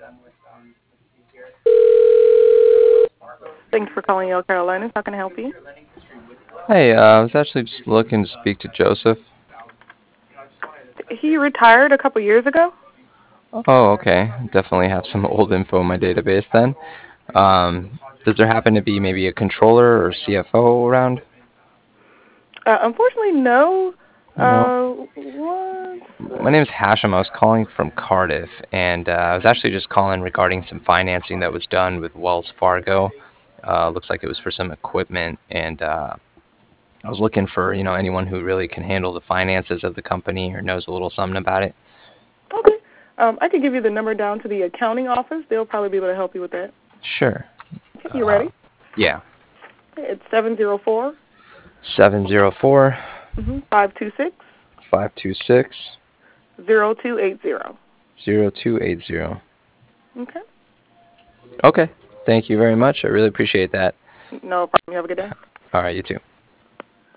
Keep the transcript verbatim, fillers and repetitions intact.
Thanks for calling Yale Carolinas. How can I help you? Hey, uh, I was actually just looking to speak to Joseph. He retired a couple years ago. Oh, okay. Definitely have some old info in my database then. Um, does there happen to be maybe a controller or C F O around? Uh, unfortunately, no. No. Uh, what? My name is Hashem. I was calling from Cardiff, and uh, I was actually just calling regarding some financing that was done with Wells Fargo. Uh, looks like it was for some equipment, and uh, I was looking for you know anyone who really can handle the finances of the company or knows a little something about it. Okay. Um, I could give you the number down to the accounting office. They'll probably be able to help you with that. Sure. Okay, you Uh, ready? yeah. It's seven zero four Seven zero four five two six five two six zero two eight zero. zero two eight zero. Okay. Okay. Thank you very much. I really appreciate that. No problem. You have a good day. All right, you too.